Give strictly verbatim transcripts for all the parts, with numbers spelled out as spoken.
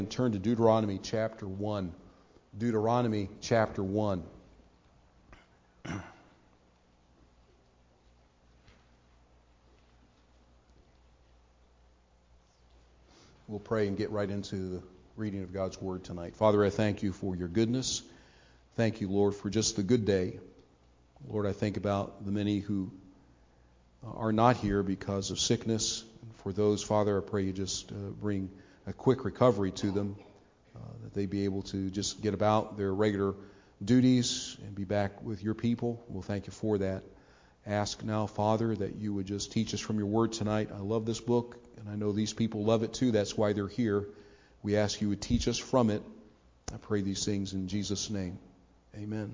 And turn to Deuteronomy chapter one. Deuteronomy chapter one. We'll pray and get right into the reading of God's Word tonight. Father, I thank you for your goodness. Thank you, Lord, for just the good day. Lord, I think about the many who are not here because of sickness. For those, Father, I pray you just uh, bring a quick recovery to them, uh, that they be able to just get about their regular duties and be back with your people. We'll thank you for that. Ask now, Father, that you would just teach us from your word tonight. I love this book, and I know these people love it too. That's why they're here. We ask you would teach us from it. I pray these things in Jesus' name. Amen.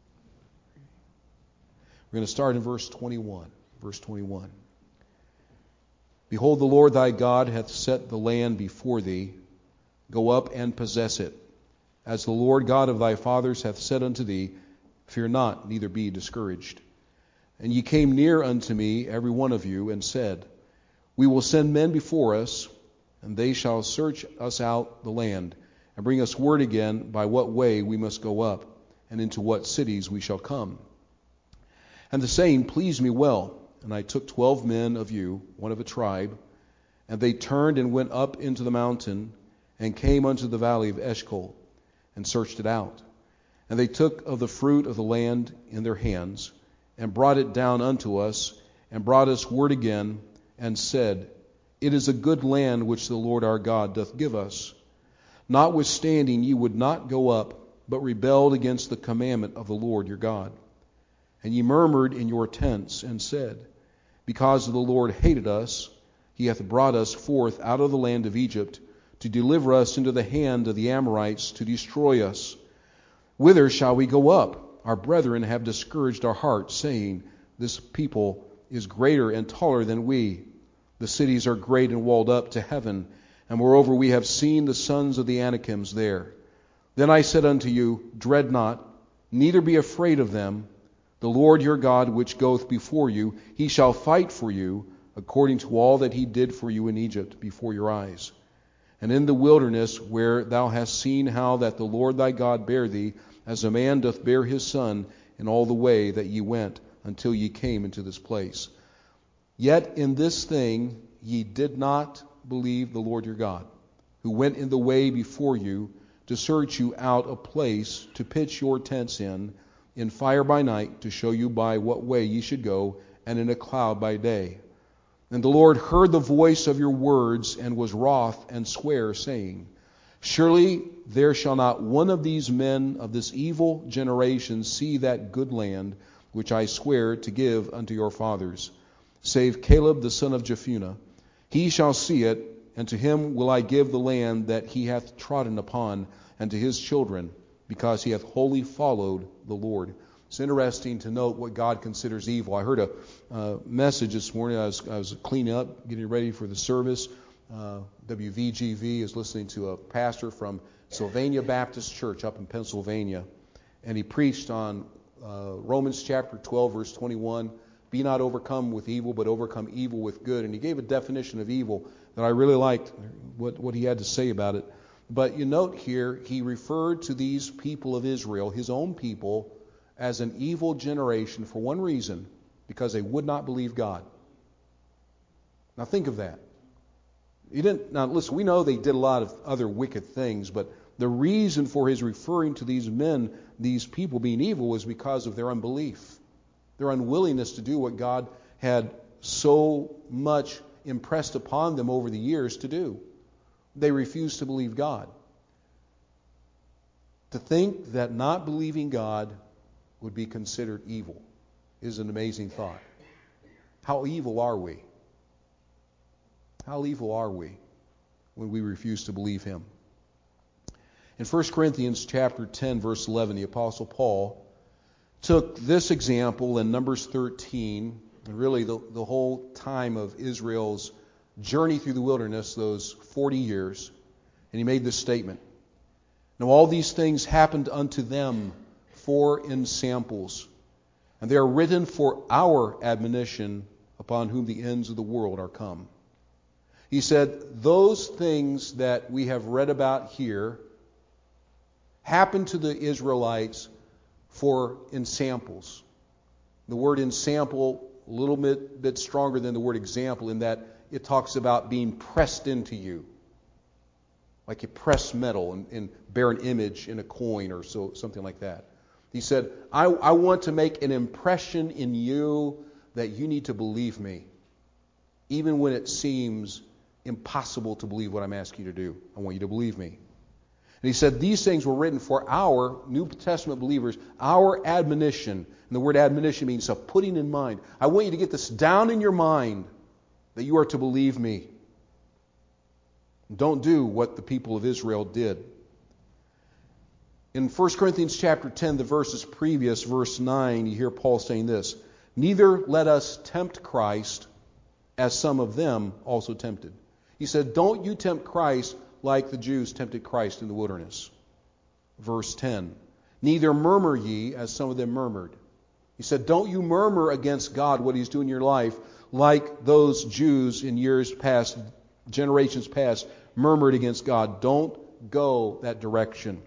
We're going to start in verse twenty-one. Verse twenty-one. Behold, the Lord thy God hath set the land before thee. Go up and possess it. As the Lord God of thy fathers hath said unto thee, fear not, neither be discouraged. And ye came near unto me, every one of you, and said, we will send men before us, and they shall search us out the land, and bring us word again by what way we must go up, and into what cities we shall come. And the saying pleased me well. And I took twelve men of you, one of a tribe, and they turned and went up into the mountain, and came unto the valley of Eshcol, and searched it out. And they took of the fruit of the land in their hands, and brought it down unto us, and brought us word again, and said, it is a good land which the Lord our God doth give us. Notwithstanding ye would not go up, but rebelled against the commandment of the Lord your God. And ye murmured in your tents, and said, because the Lord hated us, he hath brought us forth out of the land of Egypt, to deliver us into the hand of the Amorites, to destroy us. Whither shall we go up? Our brethren have discouraged our hearts, saying, this people is greater and taller than we. The cities are great and walled up to heaven, and moreover we have seen the sons of the Anakims there. Then I said unto you, dread not, neither be afraid of them. The Lord your God, which goeth before you, he shall fight for you, according to all that he did for you in Egypt before your eyes. And in the wilderness, where thou hast seen how that the Lord thy God bare thee, as a man doth bear his son, in all the way that ye went, until ye came into this place. Yet in this thing ye did not believe the Lord your God, who went in the way before you, to search you out a place to pitch your tents in, in fire by night, to show you by what way ye should go, and in a cloud by day. And the Lord heard the voice of your words, and was wroth, and sware, saying, surely there shall not one of these men of this evil generation see that good land, which I swear to give unto your fathers, save Caleb the son of Jephunneh. He shall see it, and to him will I give the land that he hath trodden upon, and to his children, because he hath wholly followed the Lord. It's interesting to note what God considers evil. I heard a uh, message this morning. I was, I was cleaning up, getting ready for the service. Uh, W V G V is listening to a pastor from Sylvania Baptist Church up in Pennsylvania. And he preached on uh, Romans chapter twelve, verse twenty-one. Be not overcome with evil, but overcome evil with good. And he gave a definition of evil that I really liked, what, what he had to say about it. But you note here, he referred to these people of Israel, his own people, as an evil generation for one reason, because they would not believe God. Now think of that. He didn't. Now listen, we know they did a lot of other wicked things, but the reason for his referring to these men, these people being evil, was because of their unbelief, their unwillingness to do what God had so much impressed upon them over the years to do. They refused to believe God. To think that not believing God would be considered evil is an amazing thought. How evil are we? How evil are we when we refuse to believe Him? In First Corinthians chapter ten, verse eleven, the Apostle Paul took this example in Numbers thirteen, and really the, the whole time of Israel's journey through the wilderness, those forty years, and he made this statement. Now all these things happened unto them for ensamples, and they are written for our admonition, upon whom the ends of the world are come. He said, those things that we have read about here happened to the Israelites for ensamples. The word ensample, a little bit, bit stronger than the word example, in that it talks about being pressed into you. Like you press metal and, and bear an image in a coin or so, something like that. He said, I, I want to make an impression in you that you need to believe me, even when it seems impossible to believe what I'm asking you to do. I want you to believe me. And he said, these things were written for our New Testament believers, our admonition. And the word admonition means a putting in mind. I want you to get this down in your mind that you are to believe me. Don't do what the people of Israel did. In First Corinthians chapter ten, the verses previous, verse nine, you hear Paul saying this, neither let us tempt Christ as some of them also tempted. He said, don't you tempt Christ like the Jews tempted Christ in the wilderness. Verse ten, neither murmur ye as some of them murmured. He said, don't you murmur against God, what He's doing in your life, like those Jews in years past, generations past, murmured against God. Don't go that direction.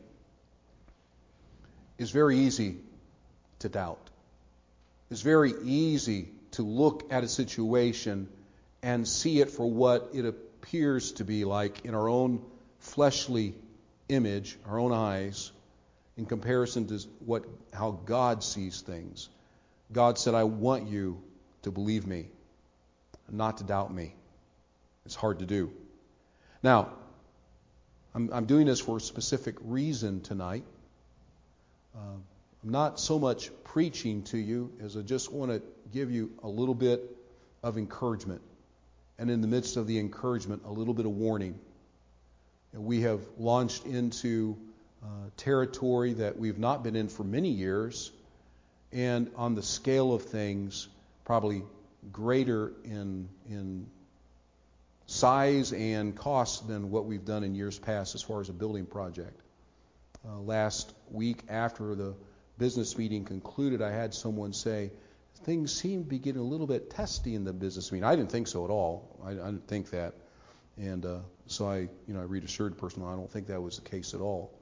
It's very easy to doubt. It's very easy to look at a situation and see it for what it appears to be like in our own fleshly image, our own eyes, in comparison to what how God sees things. God said, I want you to believe me, not to doubt me. It's hard to do. Now, I'm, I'm doing this for a specific reason tonight. Uh, I'm not so much preaching to you as I just want to give you a little bit of encouragement. And in the midst of the encouragement, a little bit of warning. And we have launched into uh, territory that we've not been in for many years, and on the scale of things, probably greater in in size and cost than what we've done in years past as far as a building project. Uh, last week after the business meeting concluded, I had someone say, things seem to be getting a little bit testy in the business meeting. I didn't think so at all. I, I didn't think that. And uh, so I, you know, I reassured the person, I don't think that was the case at all.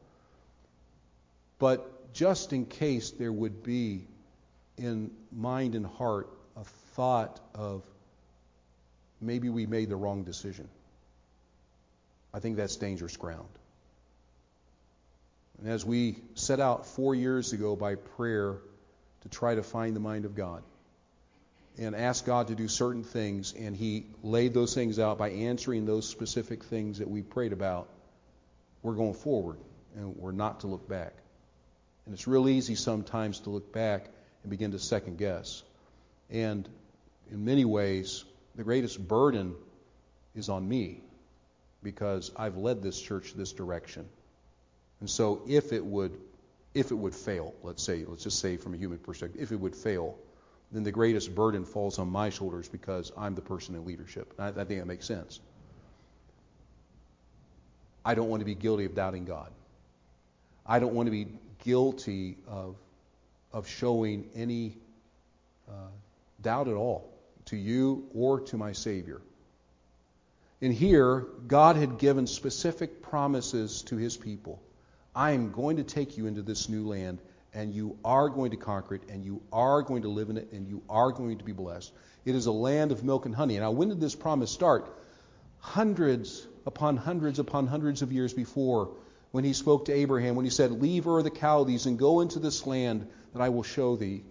But just in case there would be in mind and heart a thought of maybe we made the wrong decision, I think that's dangerous ground. And as we set out four years ago by prayer to try to find the mind of God and ask God to do certain things, and He laid those things out by answering those specific things that we prayed about, we're going forward, and we're not to look back. And it's real easy sometimes to look back and begin to second guess. And in many ways, the greatest burden is on me because I've led this church this direction. And so if it would if it would fail, let's say, let's just say from a human perspective, if it would fail, then the greatest burden falls on my shoulders because I'm the person in leadership. I, I think that makes sense. I don't want to be guilty of doubting God. I don't want to be guilty of of showing any uh, doubt at all to you or to my Savior. And here, God had given specific promises to His people. I am going to take you into this new land, and you are going to conquer it, and you are going to live in it, and you are going to be blessed. It is a land of milk and honey. Now, when did this promise start? Hundreds upon hundreds upon hundreds of years before, when He spoke to Abraham, when He said, leave Ur of the Chaldees and go into this land that I will show thee.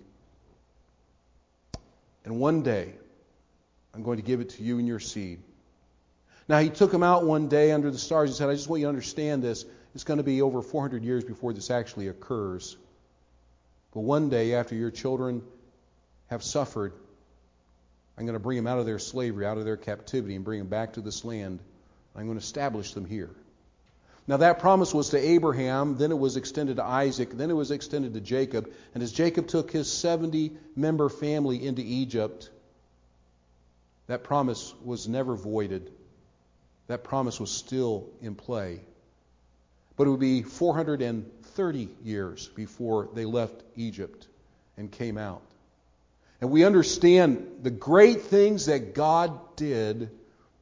And one day, I'm going to give it to you and your seed. Now, He took them out one day under the stars and said, I just want you to understand this. It's going to be over four hundred years before this actually occurs. But one day, after your children have suffered, I'm going to bring them out of their slavery, out of their captivity, and bring them back to this land. I'm going to establish them here. Now, that promise was to Abraham, then it was extended to Isaac, then it was extended to Jacob. And as Jacob took his seventy-member family into Egypt, that promise was never voided. That promise was still in play. But it would be four hundred thirty years before they left Egypt and came out. And we understand the great things that God did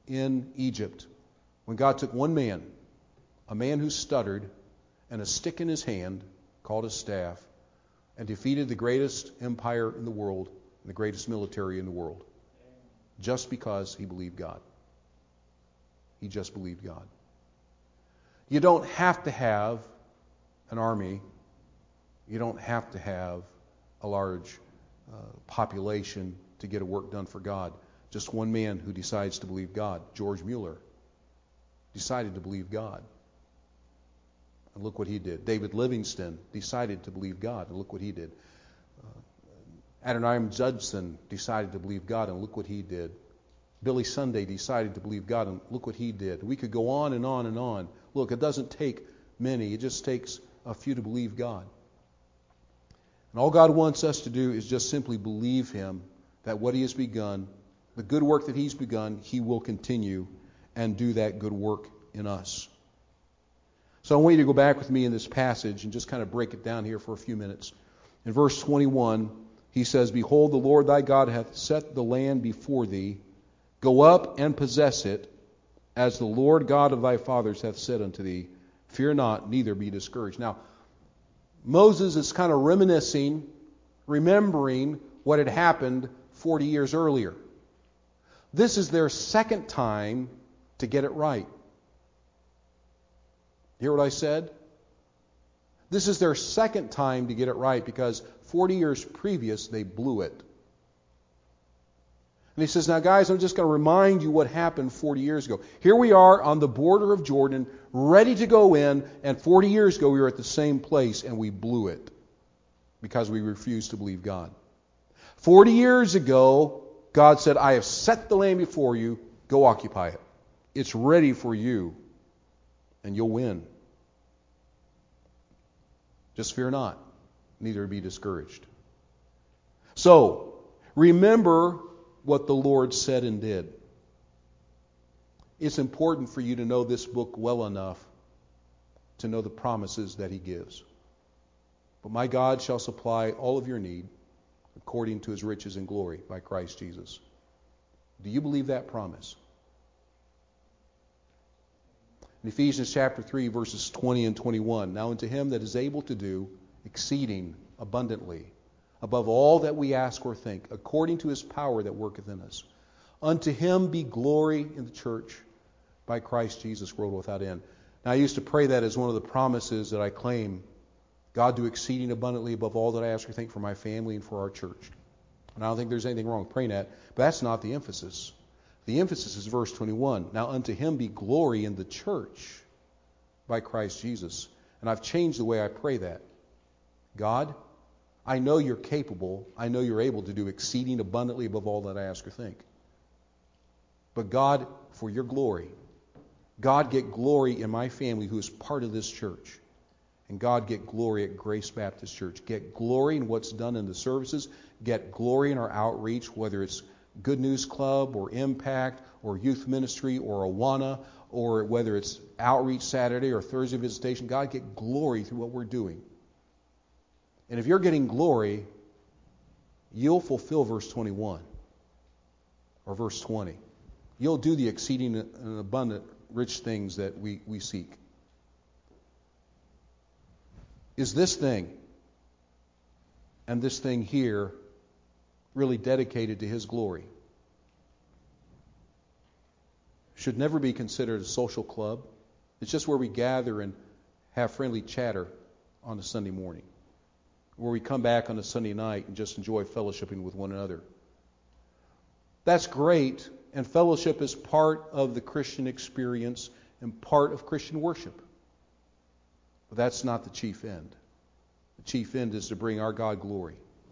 in Egypt when God took one man, a man who stuttered, and a stick in his hand called a staff, and defeated the greatest empire in the world and the greatest military in the world, just because he believed God. He just believed God. You don't have to have an army. You don't have to have a large uh, population to get a work done for God. Just one man who decides to believe God, George Mueller, decided to believe God. And look what he did. David Livingston decided to believe God, and look what he did. Uh, Adoniram Judson decided to believe God, and look what he did. Billy Sunday decided to believe God, and look what he did. We could go on and on and on. Look, it doesn't take many. It just takes a few to believe God. And all God wants us to do is just simply believe Him, that what He has begun, the good work that He's begun, He will continue and do that good work in us. So I want you to go back with me in this passage and just kind of break it down here for a few minutes. In verse twenty-one, he says, "Behold, the Lord thy God hath set the land before thee. Go up and possess it, as the Lord God of thy fathers hath said unto thee. Fear not, neither be discouraged." Now, Moses is kind of reminiscing, remembering what had happened forty years earlier. This is their second time to get it right. Hear what I said? This is their second time to get it right, because forty years previous they blew it. And he says, now guys, I'm just going to remind you what happened forty years ago. Here we are on the border of Jordan, ready to go in, and forty years ago we were at the same place and we blew it because we refused to believe God. forty years ago, God said, I have set the land before you, go occupy it. It's ready for you, and you'll win. Just fear not, neither be discouraged. So, remember what the Lord said and did. It's important for you to know this book well enough to know the promises that He gives. But my God shall supply all of your need according to His riches and glory by Christ Jesus. Do you believe that promise? In Ephesians chapter three, verses twenty and twenty-one, "Now unto Him that is able to do exceeding abundantly, above all that we ask or think, according to His power that worketh in us. Unto Him be glory in the church by Christ Jesus, world without end." Now I used to pray that as one of the promises that I claim. God do exceeding abundantly above all that I ask or think for my family and for our church. And I don't think there's anything wrong with praying that, but that's not the emphasis. The emphasis is verse twenty-one. "Now unto Him be glory in the church by Christ Jesus." And I've changed the way I pray that. God, I know You're capable. I know You're able to do exceeding abundantly above all that I ask or think. But God, for Your glory, God get glory in my family who is part of this church. And God get glory at Grace Baptist Church. Get glory in what's done in the services. Get glory in our outreach, whether it's Good News Club or Impact or Youth Ministry or Awana, or whether it's Outreach Saturday or Thursday Visitation. God get glory through what we're doing. And if you're getting glory, you'll fulfill verse twenty-one or verse twenty. You'll do the exceeding and abundant rich things that we, we seek. Is this thing and this thing here really dedicated to His glory? Should never be considered a social club. It's just where we gather and have friendly chatter on a Sunday morning, where we come back on a Sunday night and just enjoy fellowshipping with one another. That's great, and fellowship is part of the Christian experience and part of Christian worship. But that's not the chief end. The chief end is to bring our God glory.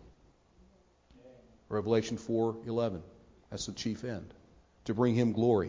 Revelation four eleven. That's the chief end. To bring Him glory.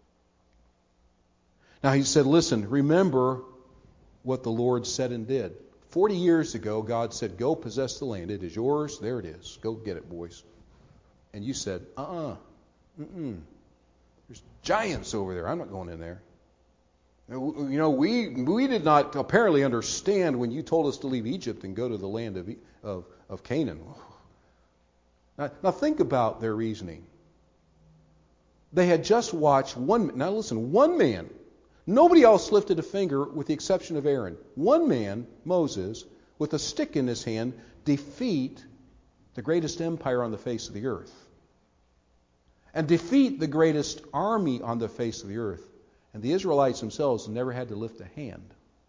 Now He said, listen, remember what the Lord said and did. Forty years ago, God said, go possess the land. It is yours. There it is. Go get it, boys. And you said, uh-uh. Mm-mm. There's giants over there. I'm not going in there. You know, we we did not apparently understand when you told us to leave Egypt and go to the land of of, of Canaan. Now, now think about their reasoning. They had just watched one, now listen, one man, nobody else lifted a finger with the exception of Aaron. One man, Moses, with a stick in his hand, defeat the greatest empire on the face of the earth. And defeat the greatest army on the face of the earth. And the Israelites themselves never had to lift a hand.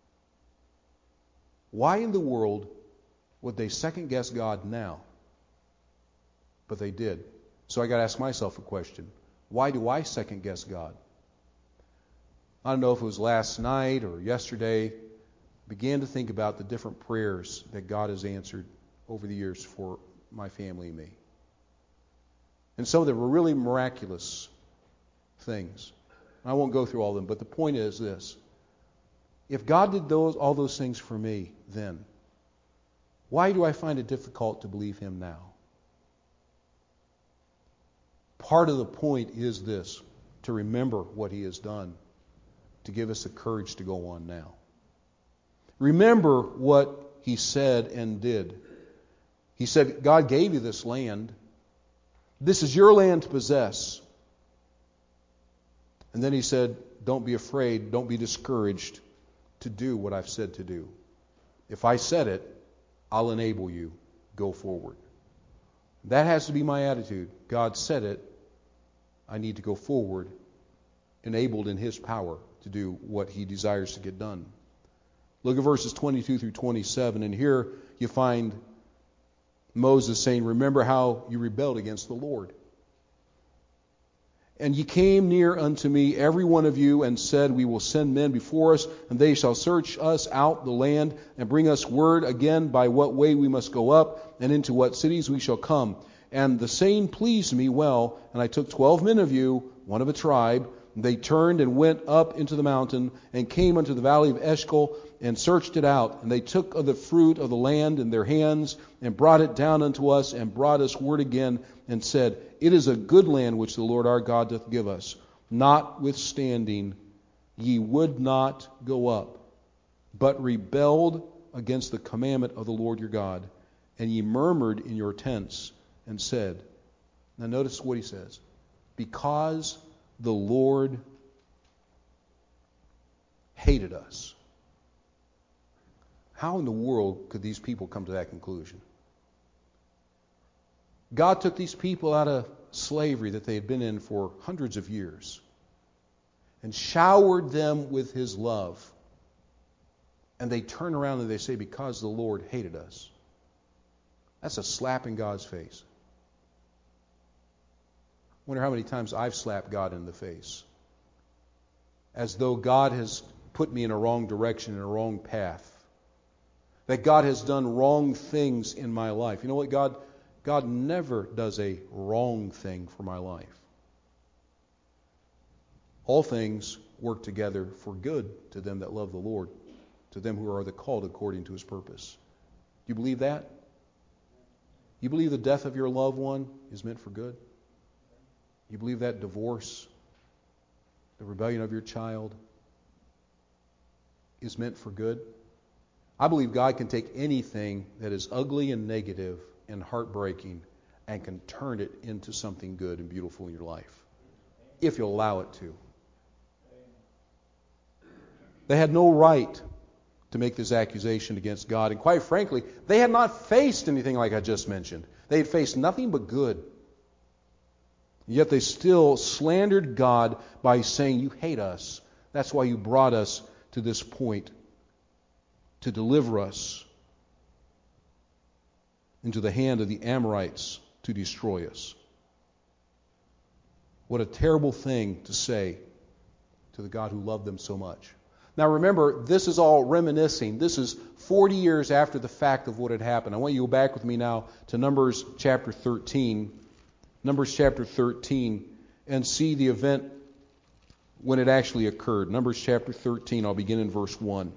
Why in the world would they second guess God now? But they did. So I got to ask myself a question. Why do I second guess God? I don't know if it was last night or yesterday. I began to think about the different prayers that God has answered over the years for my family and me. And some of them were really miraculous things. I won't go through all of them, but the point is this. If God did those all those things for me then, why do I find it difficult to believe Him now? Part of the point is this, to remember what He has done, to give us the courage to go on now. Remember what He said and did. He said, God gave you this land. This is your land to possess. And then He said, don't be afraid, don't be discouraged to do what I've said to do. If I said it, I'll enable you. Go forward. That has to be my attitude. God said it. I need to go forward, enabled in His power to do what He desires to get done. Look at verses twenty-two through twenty-seven, and here you find Moses saying, remember how you rebelled against the Lord. And ye came near unto me, every one of you, and said, we will send men before us, and they shall search us out the land, and bring us word again by what way we must go up, and into what cities we shall come. And the saying pleased me well, and I took twelve men of you, one of a tribe, and they turned and went up into the mountain, and came unto the valley of Eshcol, and searched it out. And they took of the fruit of the land in their hands, and brought it down unto us, and brought us word again, and said, it is a good land which the Lord our God doth give us. Notwithstanding, ye would not go up, but rebelled against the commandment of the Lord your God, and ye murmured in your tents, and said, now notice what he says, because the Lord hated us. How in the world could these people come to that conclusion? God took these people out of slavery that they had been in for hundreds of years and showered them with His love. And they turn around and they say, because the Lord hated us. That's a slap in God's face. I wonder how many times I've slapped God in the face. As though God has put me in a wrong direction, in a wrong path. That God has done wrong things in my life. You know what? God, God never does a wrong thing for my life. All things work together for good to them that love the Lord, to them who are the called according to His purpose. Do you believe that? You believe the death of your loved one is meant for good? You believe that divorce, the rebellion of your child, is meant for good? I believe God can take anything that is ugly and negative and heartbreaking and can turn it into something good and beautiful in your life, if you'll allow it to. They had no right to make this accusation against God, and quite frankly, they had not faced anything like I just mentioned. They had faced nothing but good. Yet they still slandered God by saying, you hate us. That's why you brought us to this point, to deliver us into the hand of the Amorites to destroy us. What a terrible thing to say to the God who loved them so much. Now remember, this is all reminiscing. This is forty years after the fact of what had happened. I want you to go back with me now to Numbers chapter thirteen. Numbers chapter thirteen, and see the event when it actually occurred. Numbers chapter thirteen, I'll begin in verse one.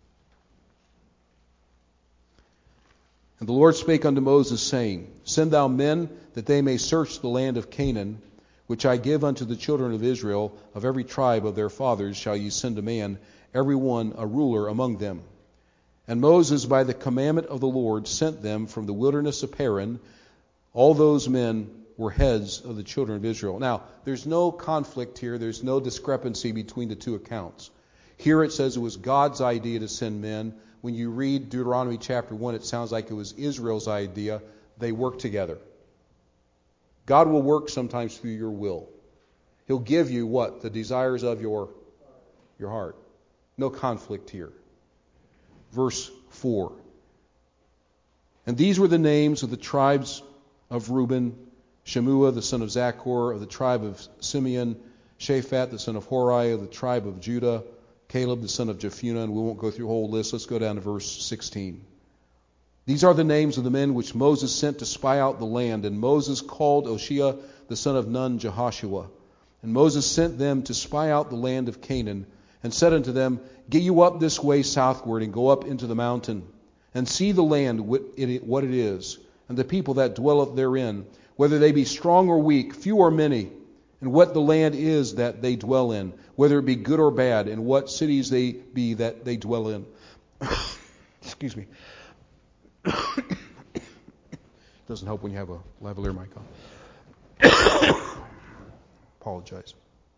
And the Lord spake unto Moses, saying, send thou men, that they may search the land of Canaan, which I give unto the children of Israel. Of every tribe of their fathers shall ye send a man, every one a ruler among them. And Moses, by the commandment of the Lord, sent them from the wilderness of Paran, all those men were heads of the children of Israel. Now, there's no conflict here. There's no discrepancy between the two accounts. Here it says it was God's idea to send men. When you read Deuteronomy chapter one, it sounds like it was Israel's idea. They worked together. God will work sometimes through your will. He'll give you what? The desires of your, your heart. No conflict here. Verse four. And these were the names of the tribes of Reuben: Shemua, the son of Zachor, of the tribe of Simeon; Shaphat, the son of Hori, of the tribe of Judah; Caleb, the son of Jephunneh. And we won't go through the whole list. Let's go down to verse sixteen. These are the names of the men which Moses sent to spy out the land. And Moses called Oshea, the son of Nun, Jehoshua. And Moses sent them to spy out the land of Canaan, and said unto them, Get you up this way southward, and go up into the mountain, and see the land what it is, and the people that dwelleth therein, whether they be strong or weak, few or many, and what the land is that they dwell in, whether it be good or bad, and what cities they be that they dwell in. Excuse me. Doesn't help when you have a lavalier mic on. Apologize.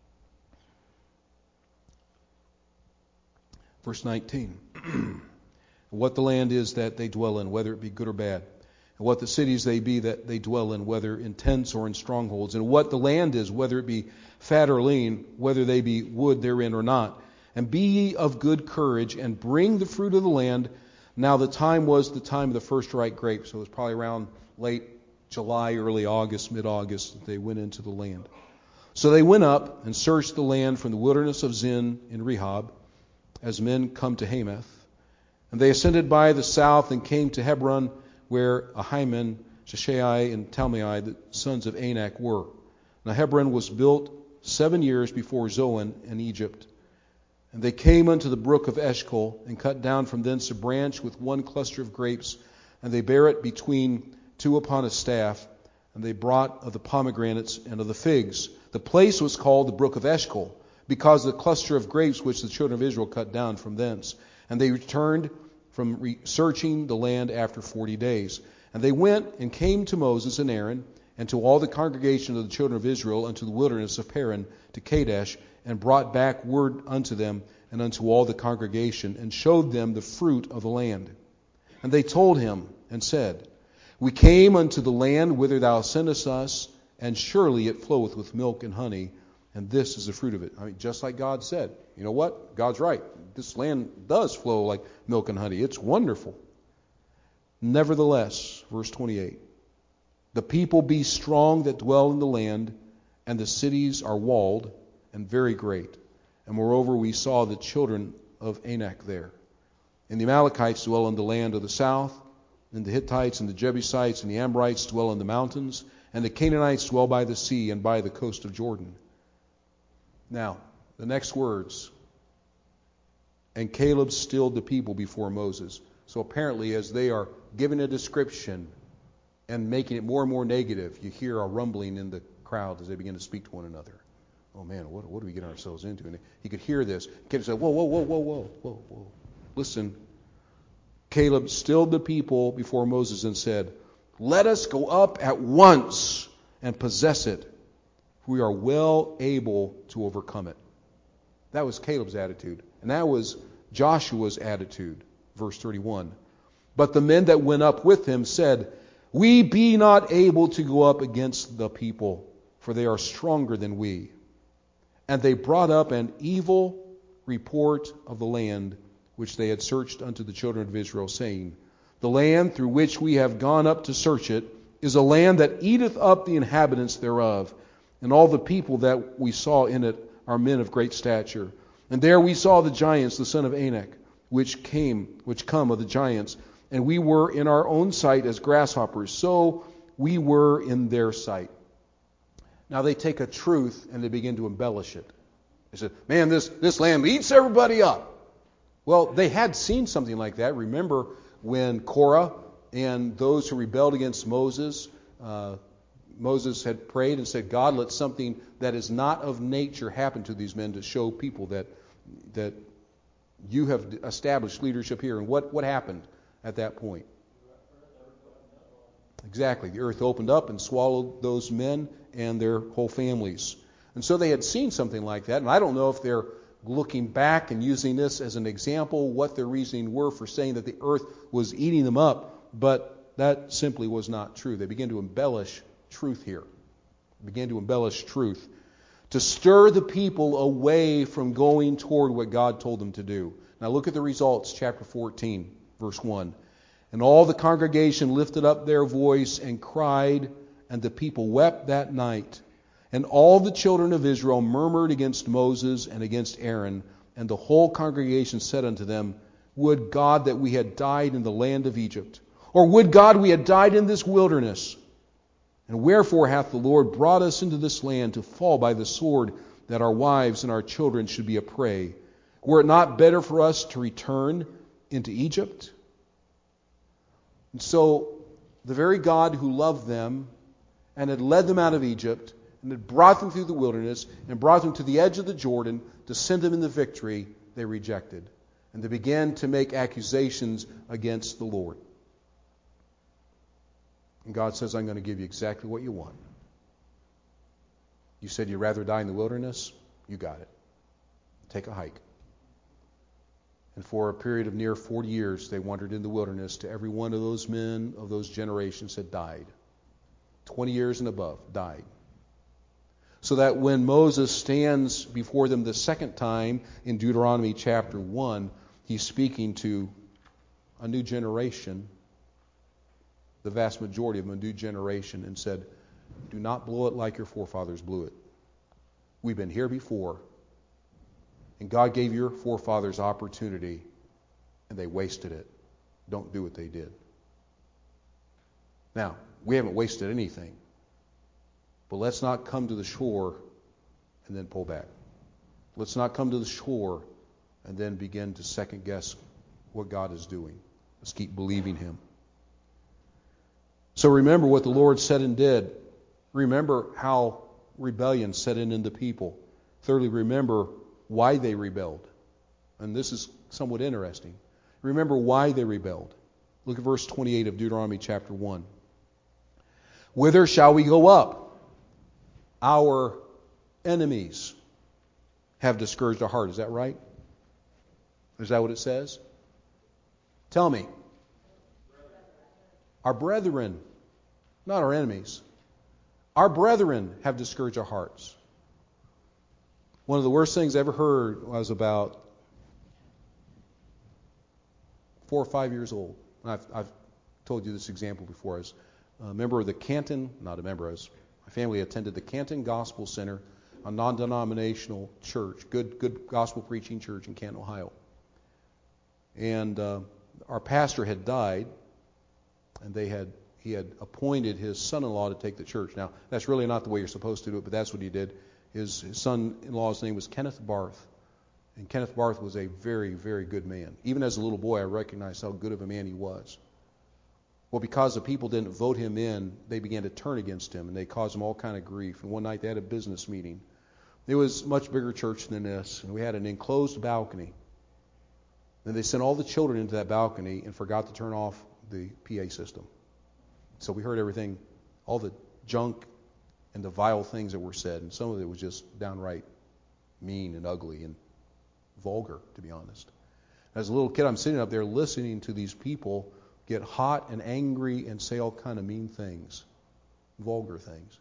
Verse nineteen. What the land is that they dwell in, whether it be good or bad. And what the cities they be that they dwell in, whether in tents or in strongholds. And what the land is, whether it be fat or lean, whether they be wood therein or not. And be ye of good courage, and bring the fruit of the land. Now the time was the time of the first ripe grapes. So it was probably around late July, early August, mid-August that they went into the land. So they went up and searched the land from the wilderness of Zin in Rehob, as men come to Hamath. And they ascended by the south and came to Hebron, where Ahiman, Sheshai, and Talmai, the sons of Anak, were. Now Hebron was built seven years before Zoan in Egypt. And they came unto the brook of Eshcol, and cut down from thence a branch with one cluster of grapes, and they bare it between two upon a staff, and they brought of the pomegranates and of the figs. The place was called the brook of Eshcol, because of the cluster of grapes which the children of Israel cut down from thence. And they returned from researching the land after forty days. And they went and came to Moses and Aaron, and to all the congregation of the children of Israel, unto the wilderness of Paran, to Kadesh, and brought back word unto them, and unto all the congregation, and showed them the fruit of the land. And they told him, and said, We came unto the land whither thou sendest us, and surely it floweth with milk and honey, and this is the fruit of it. I mean, just like God said. You know what? God's right. This land does flow like milk and honey. It's wonderful. Nevertheless, verse twenty-eight, the people be strong that dwell in the land, and the cities are walled and very great. And moreover, we saw the children of Anak there. And the Amalekites dwell in the land of the south, and the Hittites and the Jebusites and the Amorites dwell in the mountains, and the Canaanites dwell by the sea and by the coast of Jordan. Now, the next words. And Caleb stilled the people before Moses. So apparently, as they are giving a description and making it more and more negative, you hear a rumbling in the crowd as they begin to speak to one another. Oh man, what, what do we get ourselves into? And he could hear this. Caleb said, whoa, whoa, whoa, whoa, whoa, whoa, whoa. Listen. Caleb stilled the people before Moses and said, Let us go up at once and possess it. We are well able to overcome it. That was Caleb's attitude. And that was Joshua's attitude. Verse thirty-one. But the men that went up with him said, We be not able to go up against the people, for they are stronger than we. And they brought up an evil report of the land which they had searched unto the children of Israel, saying, The land through which we have gone up to search it is a land that eateth up the inhabitants thereof, and all the people that we saw in it are men of great stature. And there we saw the giants, the son of Anak, which came, which come of the giants, and we were in our own sight as grasshoppers, so we were in their sight. Now they take a truth and they begin to embellish it. They said, man, this, this land eats everybody up. Well, they had seen something like that. Remember when Korah and those who rebelled against Moses, uh, Moses had prayed and said, God, let something that is not of nature happen to these men to show people that that you have established leadership here. And what, what happened at that point? Exactly. The earth opened up and swallowed those men and their whole families. And so they had seen something like that. And I don't know if they're looking back and using this as an example, what their reasoning were for saying that the earth was eating them up. But that simply was not true. They began to embellish truth here. They began to embellish truth to stir the people away from going toward what God told them to do. Now look at the results, chapter fourteen, verse one. And all the congregation lifted up their voice and cried, and the people wept that night. And all the children of Israel murmured against Moses and against Aaron. And the whole congregation said unto them, Would God that we had died in the land of Egypt, or would God we had died in this wilderness? And wherefore hath the Lord brought us into this land to fall by the sword, that our wives and our children should be a prey? Were it not better for us to return into Egypt? And so the very God who loved them and had led them out of Egypt and had brought them through the wilderness and brought them to the edge of the Jordan to send them into victory, they rejected. And they began to make accusations against the Lord. And God says, I'm going to give you exactly what you want. You said you'd rather die in the wilderness? You got it. Take a hike. And for a period of near forty years, they wandered in the wilderness to every one of those men of those generations had died. twenty years and above died. So that when Moses stands before them the second time in Deuteronomy chapter one, he's speaking to a new generation, the vast majority of them, a new generation, and said, do not blow it like your forefathers blew it. We've been here before. And God gave your forefathers opportunity, and they wasted it. Don't do what they did. Now, we haven't wasted anything. But let's not come to the shore and then pull back. Let's not come to the shore and then begin to second guess what God is doing. Let's keep believing Him. So remember what the Lord said and did. Remember how rebellion set in in the people. Thirdly, remember why they rebelled. And this is somewhat interesting. Remember why they rebelled. Look at verse twenty-eight of Deuteronomy chapter one. Whither shall we go up? Our enemies have discouraged our heart. Is that right? Is that what it says? Tell me. Our brethren, not our enemies. Our brethren have discouraged our hearts. One of the worst things I ever heard was about four or five years old. I've, I've told you this example before. I was a member of the Canton, not a member, I was, my family attended the Canton Gospel Center, a non-denominational church, good good gospel preaching church in Canton, Ohio. And uh, our pastor had died, and they had he had appointed his son-in-law to take the church. Now, that's really not the way you're supposed to do it, but that's what he did. His, his son-in-law's name was Kenneth Barth. And Kenneth Barth was a very, very good man. Even as a little boy, I recognized how good of a man he was. Well, because the people didn't vote him in, they began to turn against him, and they caused him all kind of grief. And one night they had a business meeting. It was a much bigger church than this, and we had an enclosed balcony. And they sent all the children into that balcony and forgot to turn off the P A system. So we heard everything, all the junk and the vile things that were said, and some of it was just downright mean and ugly and vulgar, to be honest. As a little kid, I'm sitting up there listening to these people get hot and angry and say all kind of mean things, vulgar things.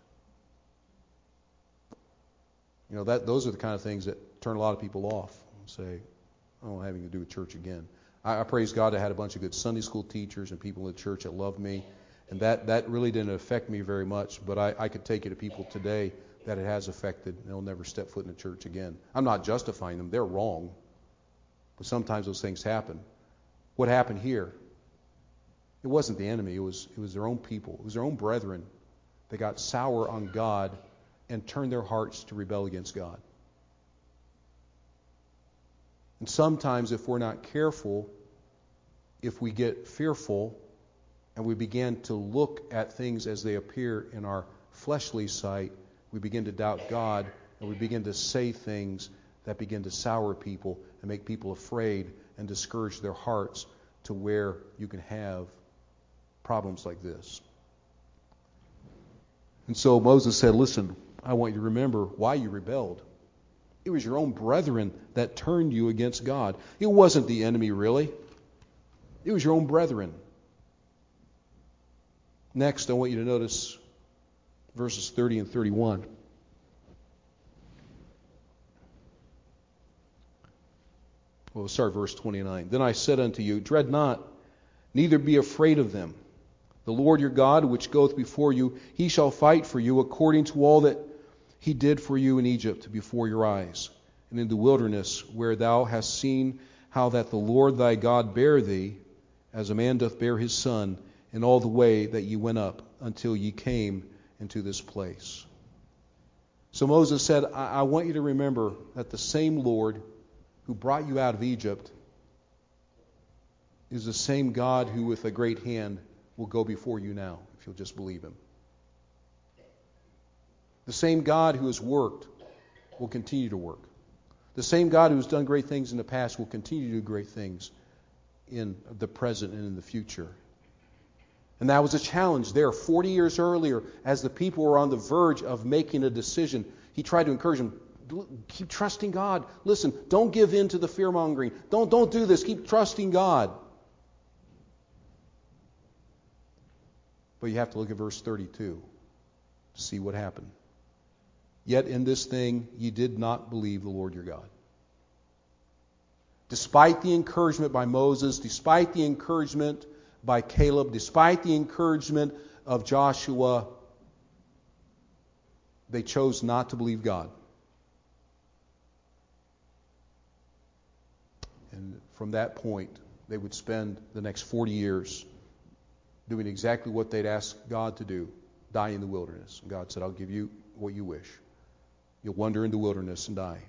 You know, that those are the kind of things that turn a lot of people off and say, I don't have anything to do with church again. I, I praise God I had a bunch of good Sunday school teachers and people in the church that loved me. And that, that really didn't affect me very much, but I, I could take it to people today that it has affected. They'll never step foot in a church again. I'm not justifying them. They're wrong. But sometimes those things happen. What happened here? It wasn't the enemy. It was, it was their own people. It was their own brethren. They got sour on God and turned their hearts to rebel against God. And sometimes if we're not careful, if we get fearful, and we begin to look at things as they appear in our fleshly sight, we begin to doubt God, and we begin to say things that begin to sour people and make people afraid and discourage their hearts to where you can have problems like this. And so Moses said, listen, I want you to remember why you rebelled. It was your own brethren that turned you against God. It wasn't the enemy, really. It was your own brethren. Next, I want you to notice verses thirty and thirty-one. Well, we'll start verse twenty-nine. Then I said unto you, dread not, neither be afraid of them. The Lord your God, which goeth before you, he shall fight for you according to all that he did for you in Egypt before your eyes, and in the wilderness, where thou hast seen how that the Lord thy God bare thee, as a man doth bear his son, in all the way that ye went up, until ye came into this place. So Moses said, I, I want you to remember that the same Lord who brought you out of Egypt is the same God who with a great hand will go before you now, if you'll just believe him. The same God who has worked will continue to work. The same God who has done great things in the past will continue to do great things in the present and in the future. And that was a challenge there. Forty years earlier, as the people were on the verge of making a decision, he tried to encourage them, keep trusting God. Listen, don't give in to the fear-mongering. Don't, don't do this. Keep trusting God. But you have to look at verse thirty-two to see what happened. Yet in this thing ye did not believe the Lord your God. Despite the encouragement by Moses, despite the encouragement by Caleb, despite the encouragement of Joshua, they chose not to believe God. And from that point, they would spend the next forty years doing exactly what they'd asked God to do, die in the wilderness. And God said, I'll give you what you wish. You'll wander in the wilderness and die.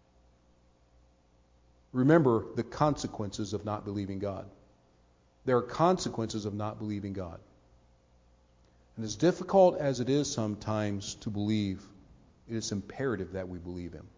Remember the consequences of not believing God. There are consequences of not believing God. And as difficult as it is sometimes to believe, it is imperative that we believe Him.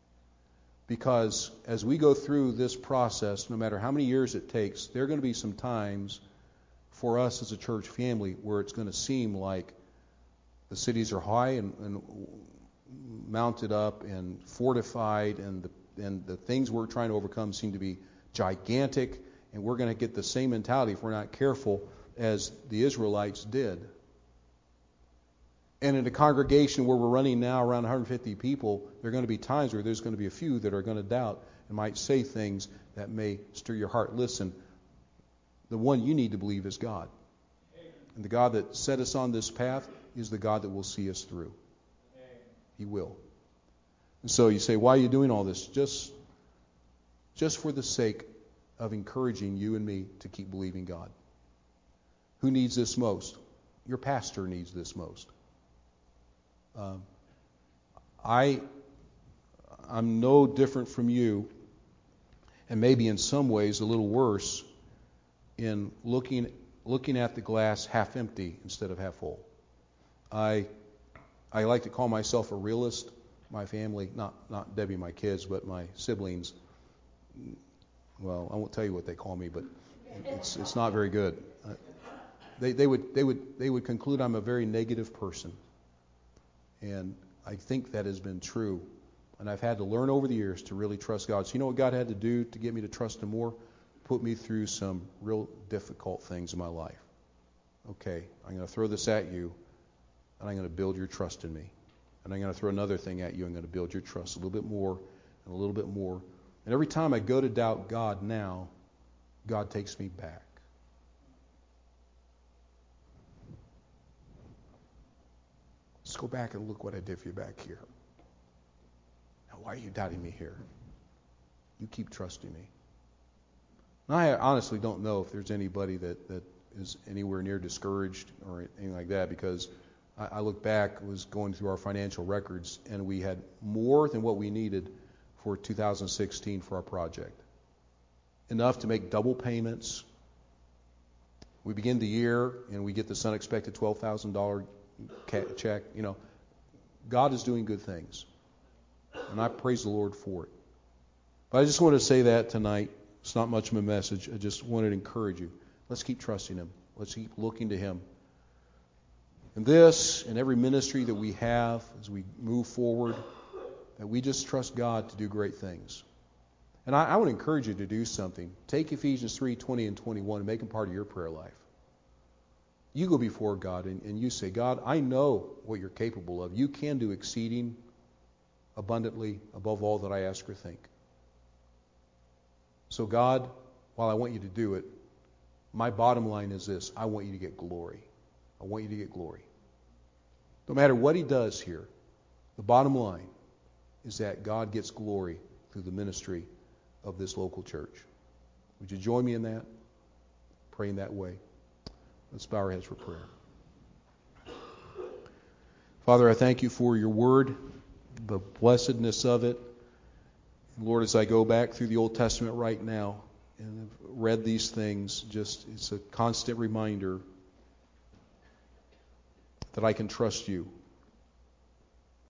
Because as we go through this process, no matter how many years it takes, there are going to be some times for us as a church family where it's going to seem like the cities are high and, and mounted up and fortified, and the, and the things we're trying to overcome seem to be gigantic, and we're going to get the same mentality if we're not careful as the Israelites did. And in a congregation where we're running now around one hundred fifty people, there are going to be times where there's going to be a few that are going to doubt and might say things that may stir your heart. Listen, the one you need to believe is God. And the God that set us on this path is the God that will see us through. He will. And so you say, why are you doing all this? Just, just for the sake of encouraging you and me to keep believing God. Who needs this most? Your pastor needs this most. Um, I, I'm no different from you, and maybe in some ways a little worse, in looking looking at the glass half empty instead of half full. I I like to call myself a realist. My family, not not Debbie, my kids, but my siblings. Well, I won't tell you what they call me, but it's it's not very good. Uh, they they would they would they would conclude I'm a very negative person, and I think that has been true. And I've had to learn over the years to really trust God. So you know what God had to do to get me to trust Him more? Put me through some real difficult things in my life. Okay, I'm going to throw this at you, and I'm going to build your trust in me. And I'm going to throw another thing at you. I'm going to build your trust a little bit more and a little bit more. And every time I go to doubt God now, God takes me back. Let's go back and look what I did for you back here. Now, why are you doubting me here? You keep trusting me. Now, I honestly don't know if there's anybody that, that is anywhere near discouraged or anything like that, because I, I look back, was going through our financial records, and we had more than what we needed for two thousand sixteen for our project. Enough to make double payments. We begin the year, and we get this unexpected twelve thousand dollars check. You know, God is doing good things, and I praise the Lord for it. But I just want to say that tonight. It's not much of a message. I just wanted to encourage you. Let's keep trusting Him. Let's keep looking to Him. And this and every ministry that we have as we move forward, that we just trust God to do great things. And I, I would encourage you to do something. Take Ephesians three, twenty and twenty-one and make them part of your prayer life. You go before God and, and you say, God, I know what you're capable of. You can do exceeding abundantly above all that I ask or think. So God, while I want you to do it, my bottom line is this. I want you to get glory. I want you to get glory. No matter what he does here, the bottom line is that God gets glory through the ministry of this local church. Would you join me in that? Praying that way. Let's bow our heads for prayer. Father, I thank you for your word, the blessedness of it. And Lord, as I go back through the Old Testament right now and have read these things, just it's a constant reminder that I can trust you.